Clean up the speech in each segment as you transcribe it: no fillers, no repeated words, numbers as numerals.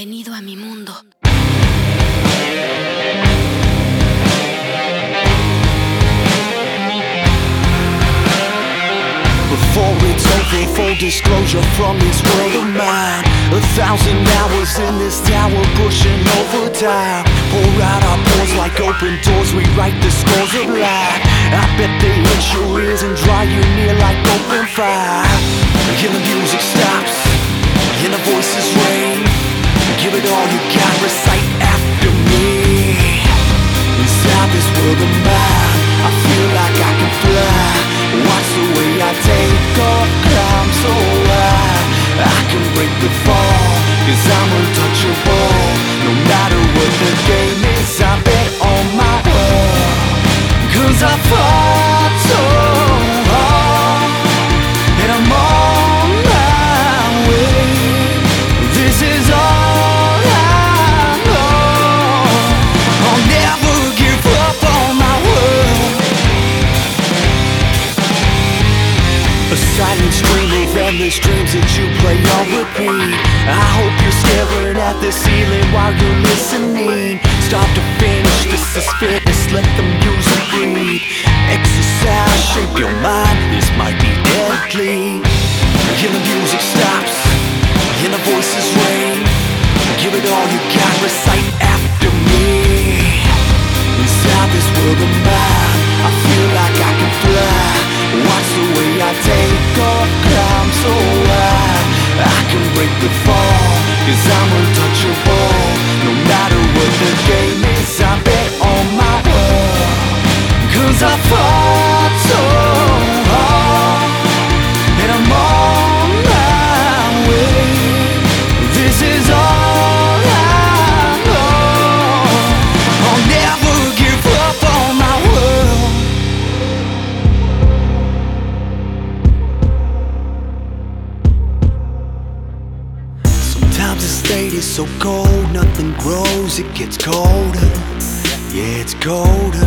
Bienvenido a mi mundo. Before it's over, full disclosure from this world of mine. 1,000 hours in this tower, pushing overtime. Pour out our pores like open doors, rewrite the scores of life. I bet they hit your ears and dry you near like open fire. Hear the music stops, and the voices ring. Give it all you got, recite after me. Inside this world of mine, I feel like I can fly. Watch the way I take off, climb so high. I can break the fall, cause I'm untouchable. No matter what the game is, I bet on my own. Cause I fought so hard, and I'm on my way. This is all I know. I'll never give up on my world. A silent stream of endless dreams that you play on repeat. I hope you're staring at the ceiling while you're listening. Start to finish, this is fitness, let the music breathe. Exercise, shape your mind, this might be deadly. Hear the music stops, and the voices ring. Give it all you got, recite after me. Inside this world of mine, I feel like I can fly. Watch the way I take off, climb so high. I can break the fall, cause I'm untouchable. No matter what the game is, I bet on my own. Cause I fought so hard, and I'm on my way. This is all I know. I'll never give up on my world. Sometimes the state is so cold, nothing grows, it gets colder. Yeah, it's colder.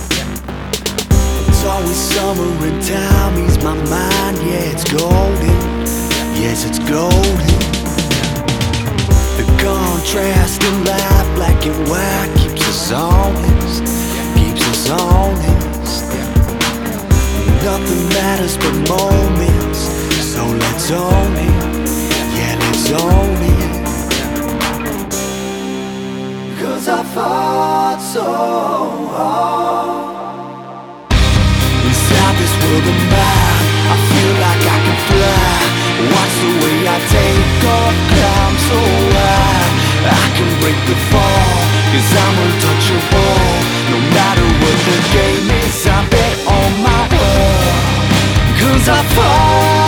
It's always summer and time, ease my mind, yeah, it's golden. Yes, it's golden. The contrast in life, black and white, keeps us honest, keeps us honest. Nothing matters but moments, so let's own it, yeah, let's own it. Cause I fought so hard. Inside this world of mine, I feel like I can fly. Watch the way I take off, climb so high. I can break the fall, cause I'm untouchable. No matter what the game is, I bet on my own. Cause I fought